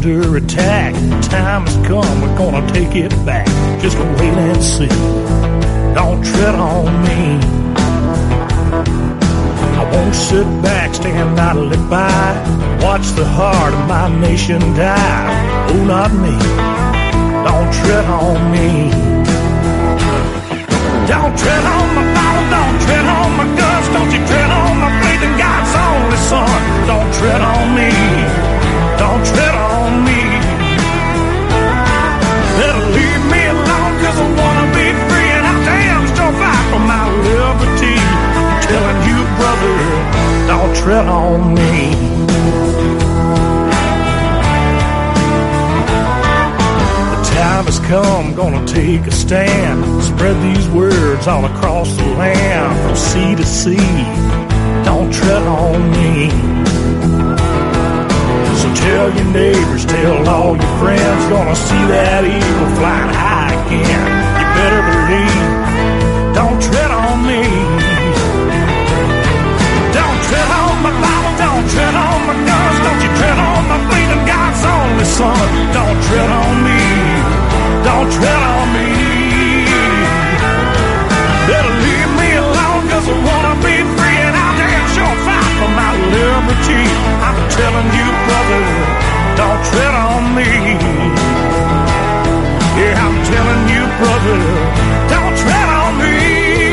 under attack. Time has come, we're gonna take it back. Just wait and see. Don't tread on me. I won't sit back, stand idly by, watch the heart of my nation die. Oh, not me. Don't tread on me. Don't tread on my Bible, don't tread on my guts, don't you tread on my faith in God's only Son. Don't tread on me, don't tread on me. Better leave me alone, cause I wanna be free, and I damn sure fight for my liberty. I'm telling you, brother, don't tread on me. Time has come, gonna take a stand. Spread these words all across the land, from sea to sea. Don't tread on me. So tell your neighbors, tell all your friends, gonna see that eagle flying high again. You better believe, don't tread on me. Don't tread on my Bible, don't tread on my guns, don't you tread on my faith in God's only Son. Don't tread on me. Don't tread on me. Better leave me alone, cause I wanna be free, and I'll damn sure fight for my liberty. I'm telling you, brother, don't tread on me. Yeah, I'm telling you, brother, don't tread on me.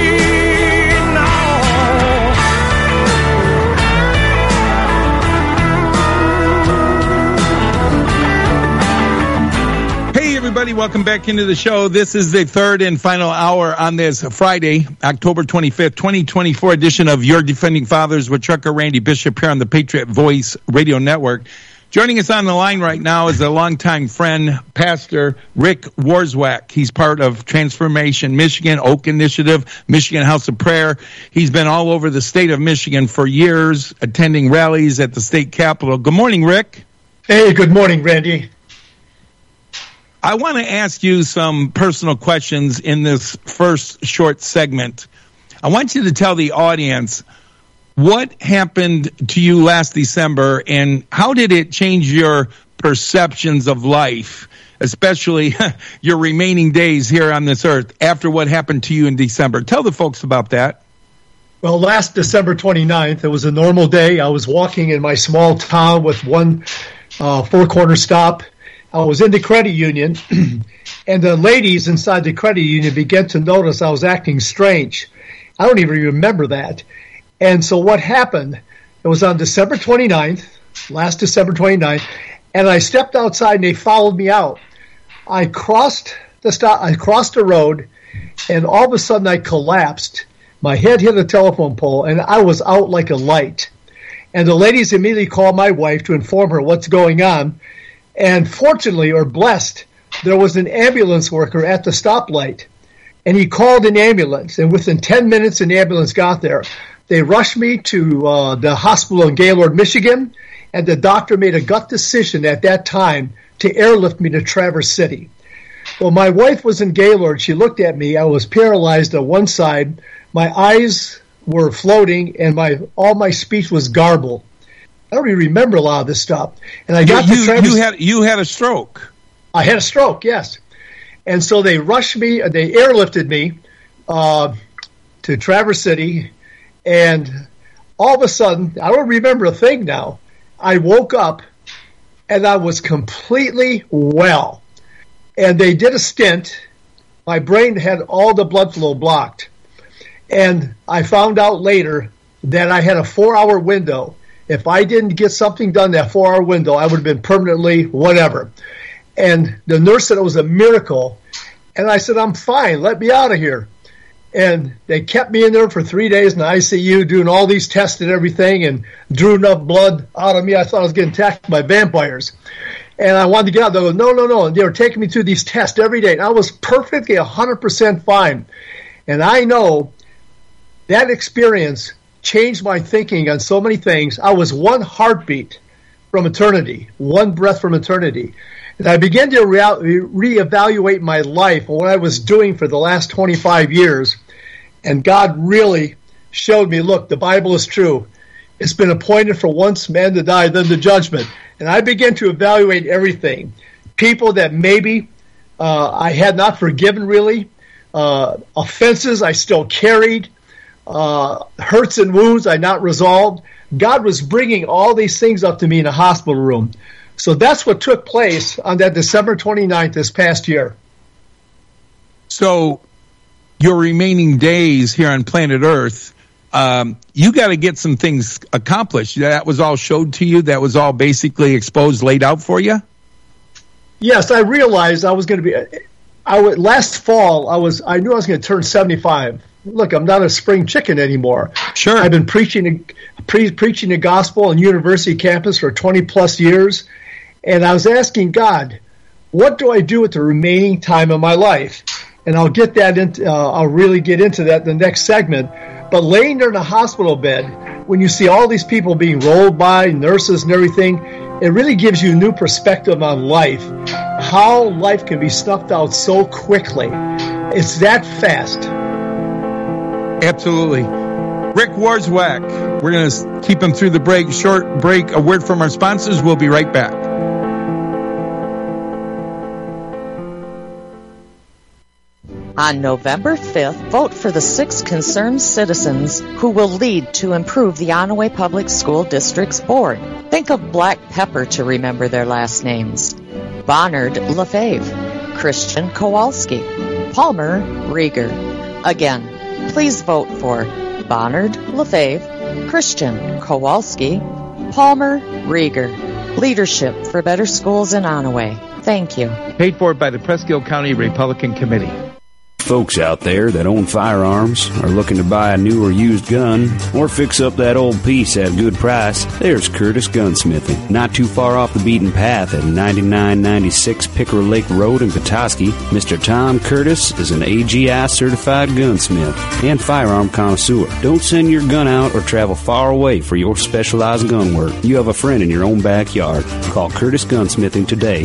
Everybody, welcome back into the show. This is the third and final hour on this Friday, October 25th, 2024 edition of Your Defending Fathers with Trucker Randy Bishop here on the Patriot Voice Radio Network. Joining us on the line right now is a longtime friend, Pastor Rick Warswack. He's part of Transformation Michigan, Oak Initiative, Michigan House of Prayer. He's been all over the state of Michigan for years, attending rallies at the state capitol. Good morning, Rick. Hey, good morning, Randy. I want to ask you some personal questions in this first short segment. I want you to tell the audience what happened to you last December and how did it change your perceptions of life, especially your remaining days here on this earth after what happened to you in December. Tell the folks about that. Well, last December 29th, it was a normal day. I was walking in my small town with one four-corner stop. I was in the credit union, and the ladies inside the credit union began to notice I was acting strange. I don't even remember that. And so what happened, it was on December 29th, last December 29th, and I stepped outside and they followed me out. I crossed the road, and all of a sudden I collapsed. My head hit a telephone pole, and I was out like a light. And the ladies immediately called my wife to inform her what's going on. And fortunately, or blessed, there was an ambulance worker at the stoplight. And he called an ambulance. And within 10 minutes, an ambulance got there. They rushed me to the hospital in Gaylord, Michigan. And the doctor made a gut decision at that time to airlift me to Traverse City. Well, my wife was in Gaylord. She looked at me. I was paralyzed on one side. My eyes were floating, and all my speech was garbled. I don't even remember a lot of this stuff. And I got to Traverse. You had a stroke. I had a stroke, yes. And so they rushed me, they airlifted me to Traverse City, and all of a sudden, I don't remember a thing now. I woke up, and I was completely well. And they did a stent. My brain had all the blood flow blocked. And I found out later that I had a 4-hour window. If I didn't get something done that 4-hour window, I would have been permanently whatever. And the nurse said it was a miracle. And I said, I'm fine. Let me out of here. And they kept me in there for 3 days in the ICU doing all these tests and everything and drew enough blood out of me. I thought I was getting attacked by vampires. And I wanted to get out. They go, no. And they were taking me through these tests every day. And I was perfectly 100% fine. And I know that experience changed my thinking on so many things. I was one heartbeat from eternity, one breath from eternity. And I began to reevaluate my life and what I was doing for the last 25 years. And God really showed me, look, the Bible is true. It's been appointed for once man to die, then the judgment. And I began to evaluate everything. People that maybe I had not forgiven really, offenses I still carried, hurts and wounds I not resolved. God was bringing all these things up to me in a hospital room. So that's what took place on that December 29th this past year. So your remaining days here on planet Earth, you got to get some things accomplished. That was all showed to you? That was all basically exposed, laid out for you? Yes, I realized I was going to be... last fall, I knew I was going to turn 75. Look, I'm not a spring chicken anymore. Sure. I've been preaching the gospel on university campus for 20-plus years, and I was asking God, what do I do with the remaining time of my life? And I'll get that into. I'll really get into that in the next segment. But laying there in a hospital bed, when you see all these people being rolled by, nurses and everything, it really gives you a new perspective on life. How life can be snuffed out so quickly. It's that fast. Absolutely. Rick Warswack. We're going to keep him through the break. Short break. A word from our sponsors. We'll be right back. On November 5th, vote for the 6 concerned citizens who will lead to improve the Onaway Public School District's board. Think of black pepper to remember their last names. Bonnard Lefebvre, Christian Kowalski, Palmer Rieger. Again, please vote for Bonnard Lefebvre, Christian Kowalski, Palmer Rieger. Leadership for better schools in Onaway. Thank you. Paid for by the Presque Isle County Republican Committee. Folks out there that own firearms are looking to buy a new or used gun or fix up that old piece at a good price, there's Curtis Gunsmithing. Not too far off the beaten path at 9996 Pickerel Lake Road in Petoskey, Mr. Tom Curtis is an AGI certified gunsmith and firearm connoisseur. Don't send your gun out or travel far away for your specialized gun work. You have a friend in your own backyard. Call Curtis Gunsmithing today,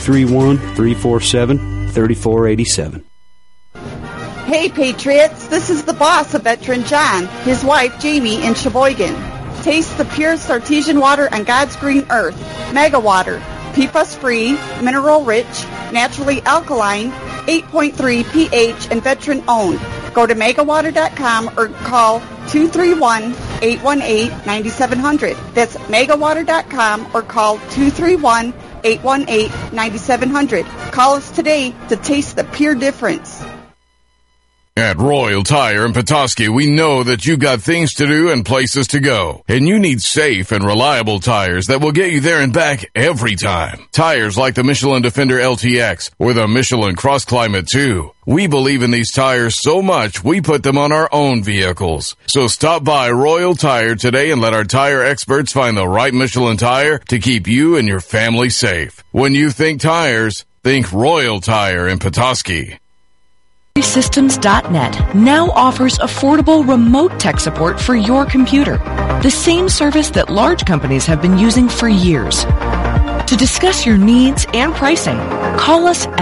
231-347-3487. Hey, Patriots, this is the boss of Veteran John, his wife, Jamie, in Sheboygan. Taste the purest artesian water on God's green earth. Mega Water, PFAS-free, mineral-rich, naturally alkaline, 8.3 pH, and veteran-owned. Go to megawater.com or call 231-818-9700. That's megawater.com or call 231-818-9700. Call us today to taste the pure difference. At Royal Tire in Petoskey, we know that you got things to do and places to go. And you need safe and reliable tires that will get you there and back every time. Tires like the Michelin Defender LTX or the Michelin Cross Climate 2. We believe in these tires so much, we put them on our own vehicles. So stop by Royal Tire today and let our tire experts find the right Michelin tire to keep you and your family safe. When you think tires, think Royal Tire in Petoskey. Systems.net now offers affordable remote tech support for your computer, the same service that large companies have been using for years. To discuss your needs and pricing, call us at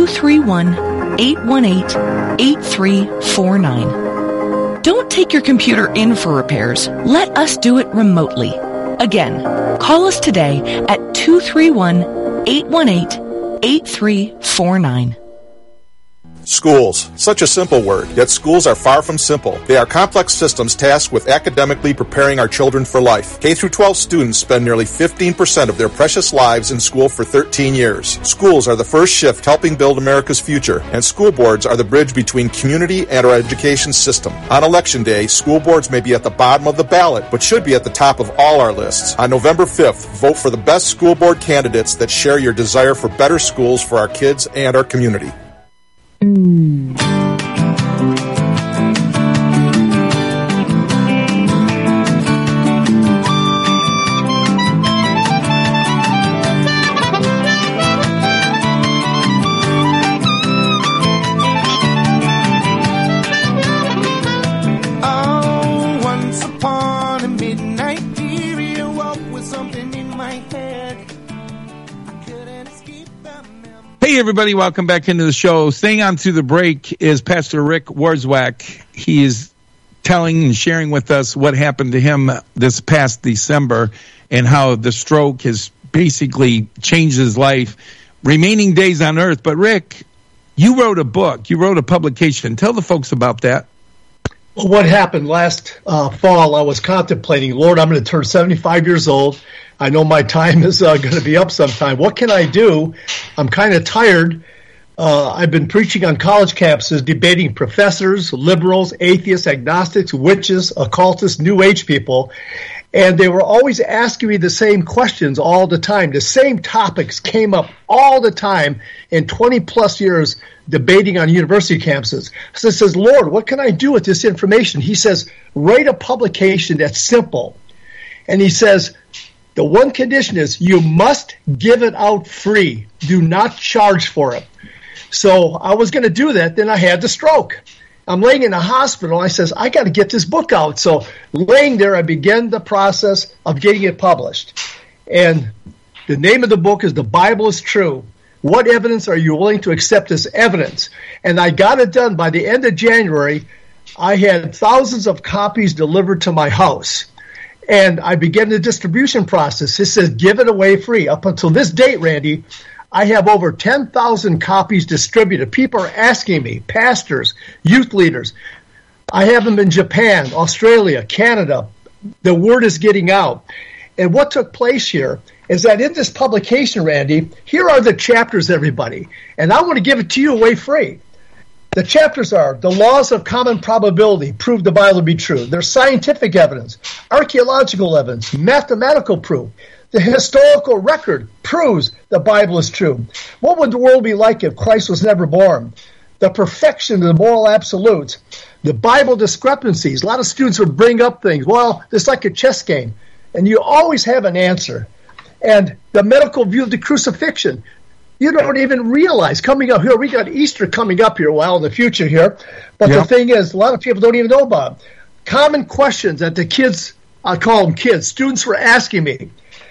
231-818-8349. Don't take your computer in for repairs. Let us do it remotely. Again, call us today at 231-818-8349. Schools. Such a simple word, yet schools are far from simple. They are complex systems tasked with academically preparing our children for life. K-12 students spend nearly 15% of their precious lives in school for 13 years. Schools are the first shift helping build America's future, and school boards are the bridge between community and our education system. On Election Day, school boards may be at the bottom of the ballot, but should be at the top of all our lists. On November 5th, vote for the best school board candidates that share your desire for better schools for our kids and our community. Once upon a midnight period, woke with something in my head. I couldn't escape the memory. Hey, everybody, welcome back into the show. Staying on through the break is Pastor Rick Warswack. He is telling and sharing with us what happened to him this past December and how the stroke has basically changed his life, remaining days on earth. But Rick, you wrote a book, you wrote a publication. Tell the folks about that. Well, what happened last fall, I was contemplating, Lord, I'm going to turn 75 years old. I know my time is going to be up sometime. What can I do? I'm kind of tired. I've been preaching on college campuses, debating professors, liberals, atheists, agnostics, witches, occultists, New Age people. And they were always asking me the same questions all the time. The same topics came up all the time in 20 plus years debating on university campuses. So it says, Lord, what can I do with this information? He says, write a publication that's simple. And he says, the one condition is you must give it out free. Do not charge for it. So I was going to do that. Then I had the stroke. I'm laying in a hospital. I says, I got to get this book out. So laying there, I began the process of getting it published. And the name of the book is The Bible is True. What evidence are you willing to accept as evidence? And I got it done by the end of January. I had thousands of copies delivered to my house. And I began the distribution process. It says give it away free. Up until this date, Randy, I have over 10,000 copies distributed. People are asking me, pastors, youth leaders. I have them in Japan, Australia, Canada. The word is getting out. And what took place here is that in this publication, Randy, here are the chapters, everybody. And I want to give it to you away free. The chapters are the laws of common probability prove the Bible to be true. There's scientific evidence, archaeological evidence, mathematical proof. The historical record proves the Bible is true. What would the world be like if Christ was never born? The perfection of the moral absolutes. The Bible discrepancies. A lot of students would bring up things. Well, it's like a chess game. And you always have an answer. And the medical view of the crucifixion. You don't even realize coming up here. We got Easter coming up here, well, in the future here. But the thing is, a lot of people don't even know about it. Common questions that the kids, I call them kids, students were asking me.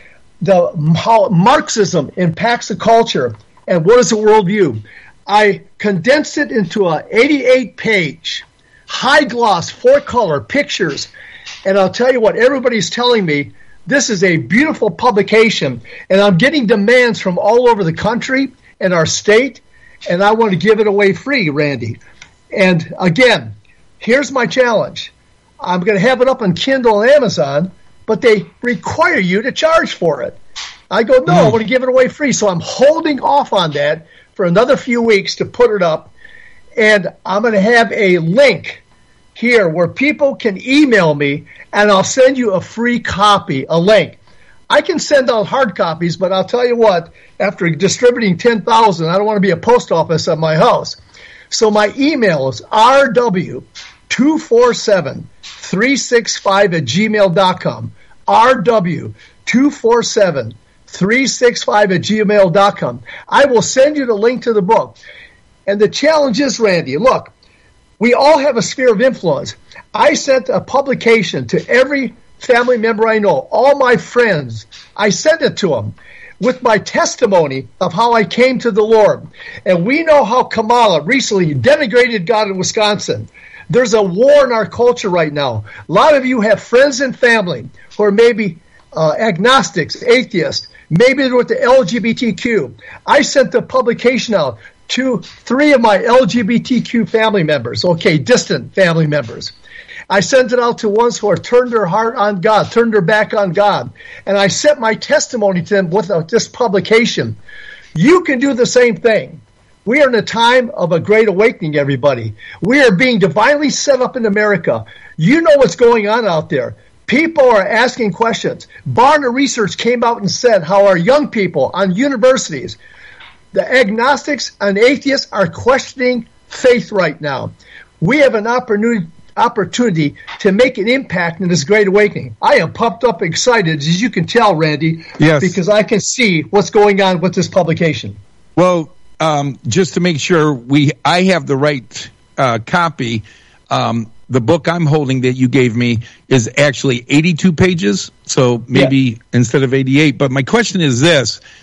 How Marxism impacts the culture and what is the worldview. I condensed it into a 88-page, high-gloss, 4-color pictures. And I'll tell you what, everybody's telling me this is a beautiful publication, and I'm getting demands from all over the country and our state, and I want to give it away free, Randy. And again, here's my challenge. I'm going to have it up on Kindle and Amazon, but they require you to charge for it. I go, no, I want to give it away free. So I'm holding off on that for another few weeks to put it up. And I'm going to have a link here where people can email me, and I'll send you a free copy, a link. I can send out hard copies, but I'll tell you what, after distributing 10,000, I don't want to be a post office at my house. So my email is rw247-365@gmail.com. rw247-365@gmail.com. I will send you the link to the book. And the challenge is, Randy, look, we all have a sphere of influence. I sent a publication to every family member I know, all my friends. I sent it to them with my testimony of how I came to the Lord. And we know how Kamala recently denigrated God in Wisconsin. There's a war in our culture right now. A lot of you have friends and family who are maybe agnostics, atheists. Maybe they're with the LGBTQ. I sent the publication out to 3 of my LGBTQ family members, okay, distant family members. I sent it out to ones who are turned their heart on God, turned their back on God. And I sent my testimony to them with this publication. You can do the same thing. We are in a time of a great awakening, everybody. We are being divinely set up in America. You know what's going on out there. People are asking questions. Barna Research came out and said how our young people on universities, the agnostics and atheists, are questioning faith right now. We have an opportunity to make an impact in this great awakening. I am pumped up, excited, as you can tell, Randy, because I can see what's going on with this publication. Well, just to make sure I have the right copy, the book I'm holding that you gave me is actually 82 pages, so maybe instead of 88. But my question is this.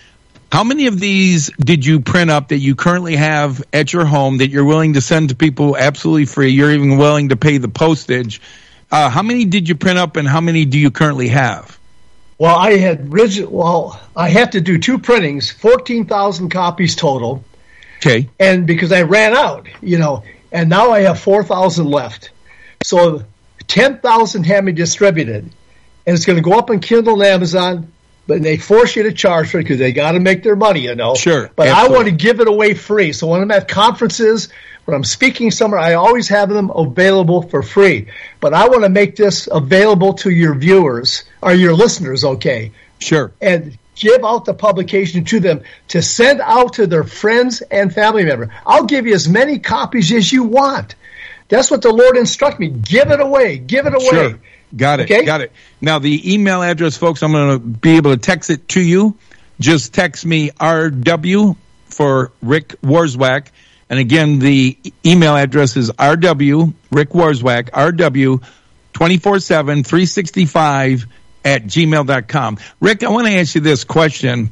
How many of these did you print up that you currently have at your home that you're willing to send to people absolutely free? You're even willing to pay the postage. How many did you print up, and how many do you currently have? Well, I had to do 2 printings, 14,000 copies total. Okay. And because I ran out, and now I have 4,000 left. So 10,000 have me distributed, and it's going to go up on Kindle and Amazon. But they force you to charge for it because they got to make their money, Sure. But absolutely. I want to give it away free. So when I'm at conferences, when I'm speaking somewhere, I always have them available for free. But I want to make this available to your viewers or your listeners, okay? Sure. And give out the publication to them to send out to their friends and family members. I'll give you as many copies as you want. That's what the Lord instructed me. Give it away. Give it away. Sure. Got it. Okay? Got it. Now, the email address, folks, I'm going to be able to text it to you. Just text me RW for Rick Warswack. And again, the email address is RW, Rick Warswack, RW 24/7, 365 at gmail.com. Rick, I want to ask you this question.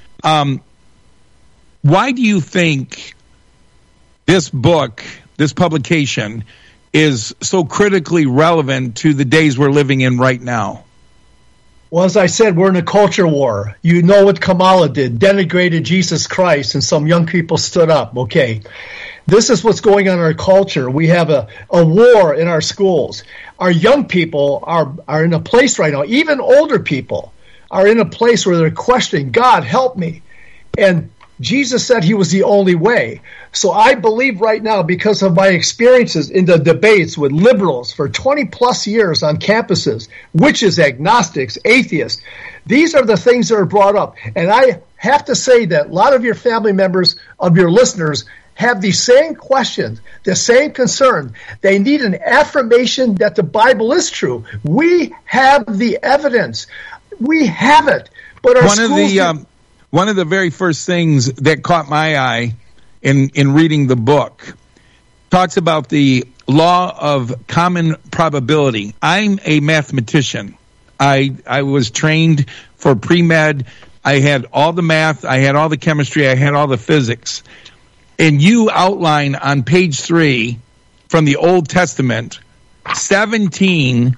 Why do you think this book, this publication, is so critically relevant to the days we're living in right now? Well, as I said, we're in a culture war. You know what Kamala did, denigrated Jesus Christ, and some young people stood up. Okay, this is what's going on in our culture. We have a war in our schools. Our young people are in a place right now, even older people are in a place where they're questioning, God, help me. And Jesus said he was the only way. So I believe right now, because of my experiences in the debates with liberals for 20 plus years on campuses, witches, agnostics, atheists, these are the things that are brought up. And I have to say that a lot of your family members, of your listeners, have the same questions, the same concern. They need an affirmation that the Bible is true. We have the evidence. We have it. But our one of the very first things that caught my eye in reading the book talks about the law of common probability. I'm a mathematician. I was trained for pre-med. I had all the math. I had all the chemistry. I had all the physics. And you outline on page 3 from the Old Testament 17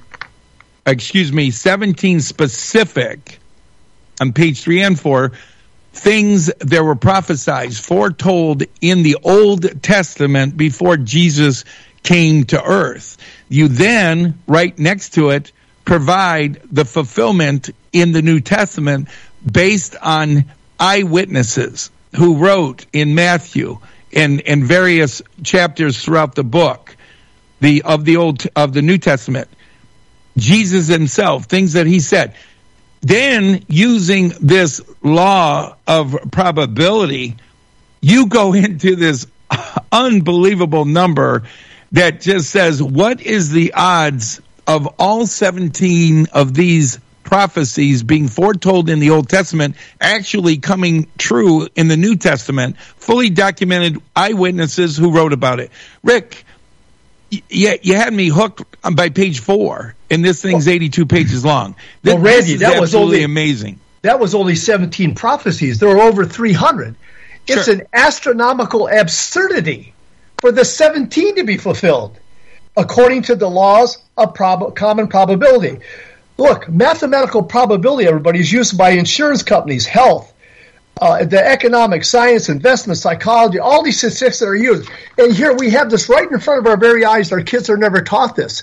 specific, on page 3 and 4, things that were prophesied, foretold in the Old Testament before Jesus came to earth. You then, right next to it, provide the fulfillment in the New Testament based on eyewitnesses who wrote in Matthew and various chapters throughout the book of the New Testament. Jesus himself, things that he said. Then, using this law of probability, you go into this unbelievable number that just says, what is the odds of all 17 of these prophecies being foretold in the Old Testament actually coming true in the New Testament? Fully documented eyewitnesses who wrote about it. Rick, you had me hooked by page 4, and this thing's 82 pages long. Well, Randy, that was absolutely amazing. That was only 17 prophecies. There were over 300. It's Sure. an astronomical absurdity for the 17 to be fulfilled, according to the laws of common probability. Look, mathematical probability, everybody, is used by insurance companies, health, the economic, science, investment, psychology, all these statistics that are used. And here we have this right in front of our very eyes. Our kids are never taught this.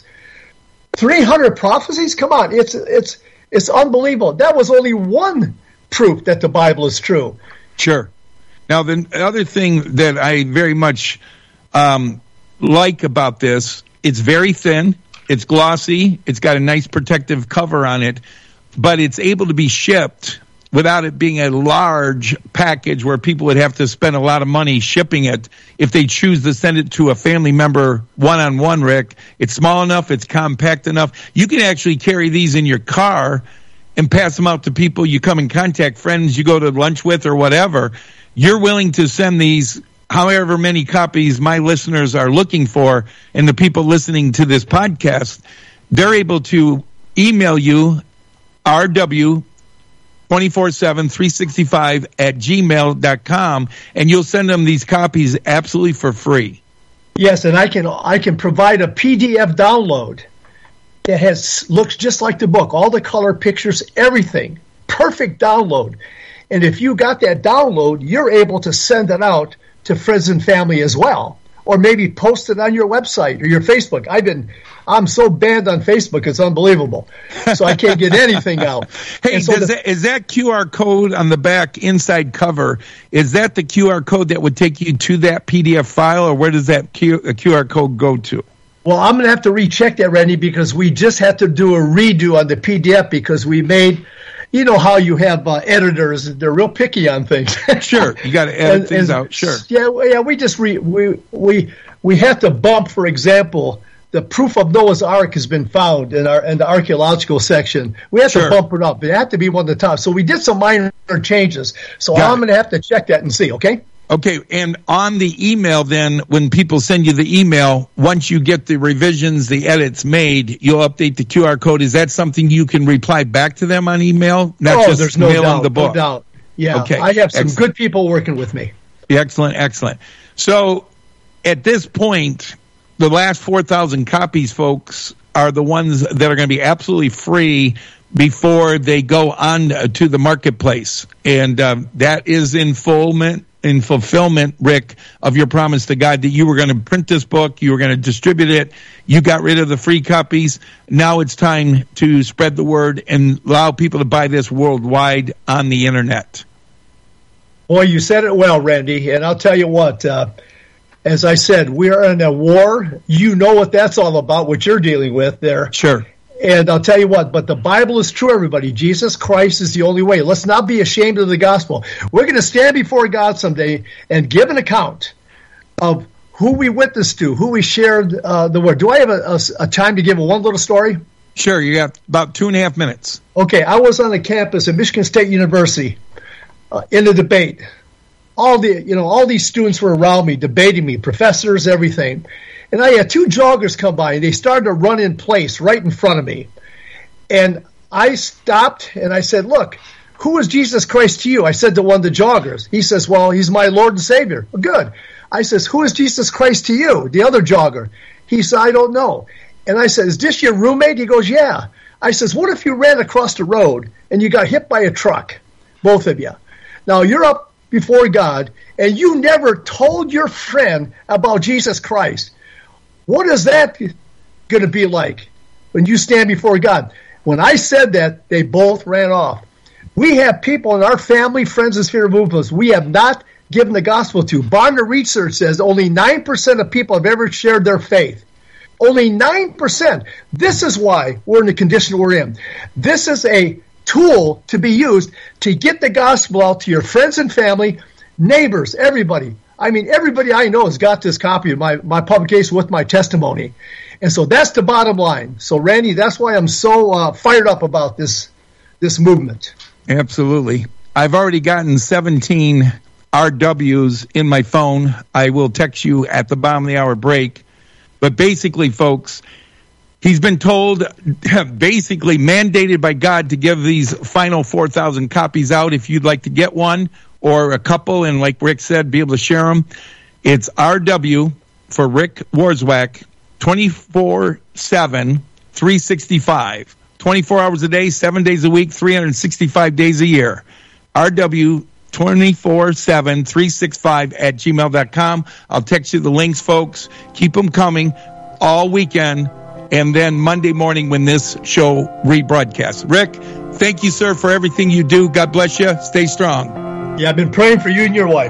300 prophecies? Come on, it's unbelievable. That was only one proof that the Bible is true. Sure. Now, the other thing that I very much like about this, it's very thin, it's glossy, it's got a nice protective cover on it, but it's able to be shipped without it being a large package where people would have to spend a lot of money shipping it if they choose to send it to a family member one-on-one, Rick. It's small enough, it's compact enough. You can actually carry these in your car and pass them out to people you come in contact, friends you go to lunch with or whatever. You're willing to send these, however many copies my listeners are looking for, and the people listening to this podcast, they're able to email you, RW 24/7, 365 at gmail.com, and you'll send them these copies absolutely for free. Yes, and I can provide a PDF download that looks just like the book, all the color pictures, everything. Perfect download. And if you got that download, you're able to send it out to friends and family as well, or maybe post it on your website or your Facebook. I'm so banned on Facebook, it's unbelievable. So I can't get anything out. Hey, so is that QR code on the back inside cover, is that the QR code that would take you to that PDF file, or where does that QR code go to? Well, I'm going to have to recheck that, Randy, because we just had to do a redo on the PDF because we made, you know how you have editors, they're real picky on things. Sure, you got to edit things out, sure. Yeah, we just we have to bump, for example, the proof of Noah's Ark has been found in the archaeological section. We have to bump it up. It had to be one of the top. So we did some minor changes. So I'm going to have to check that and see, okay? Okay, and on the email then, when people send you the email, once you get the revisions, the edits made, you'll update the QR code. Is that something you can reply back to them on email? Not just there's no mail doubt, them the book. No doubt. Yeah, okay. I have some good people working with me. Excellent. So at this point, the last 4,000 copies, folks, are the ones that are going to be absolutely free before they go on to the marketplace. And that is in fulfillment, Rick, of your promise to God that you were going to print this book, you were going to distribute it, you got rid of the free copies. Now it's time to spread the word and allow people to buy this worldwide on the internet. Boy, you said it well, Randy, and I'll tell you what, as I said, we are in a war. You know what that's all about, what you're dealing with there. Sure. And I'll tell you what, but the Bible is true, everybody. Jesus Christ is the only way. Let's not be ashamed of the gospel. We're going to stand before God someday and give an account of who we witnessed to, who we shared the word. Do I have a time to give one little story? Sure, you got about 2.5 minutes. Okay, I was on the campus at Michigan State University in a debate. All these students were around me, debating me, professors, everything. And I had two joggers come by, and they started to run in place right in front of me. And I stopped, and I said, look, who is Jesus Christ to you? I said to one of the joggers. He says, well, he's my Lord and Savior. Well, good. I says, who is Jesus Christ to you? The other jogger. He said, I don't know. And I said, is this your roommate? He goes, yeah. I says, what if you ran across the road and you got hit by a truck, both of you? Now, you're up before God, and you never told your friend about Jesus Christ. What is that going to be like when you stand before God? When I said that, they both ran off. We have people in our family, friends, and sphere of movements we have not given the gospel to. Barna Research says only 9% of people have ever shared their faith. Only 9%. This is why we're in the condition we're in. This is a tool to be used to get the gospel out to your friends and family, neighbors, everybody. I mean, everybody I know has got this copy of my publication with my testimony. And so that's the bottom line. So, Randy, that's why I'm so fired up about this movement. Absolutely. I've already gotten 17 RWs in my phone. I will text you at the bottom of the hour break. But basically, folks, he's been told, basically mandated by God to give these final 4,000 copies out if you'd like to get one or a couple, and like Rick said, be able to share them. It's RW for Rick Warswack, 24/7, 365. 24 hours a day, 7 days a week, 365 days a year. RW 24/7, 365 at gmail.com. I'll text you the links, folks. Keep them coming all weekend, and then Monday morning when this show rebroadcasts. Rick, thank you, sir, for everything you do. God bless you. Stay strong. Yeah, I've been praying for you and your wife.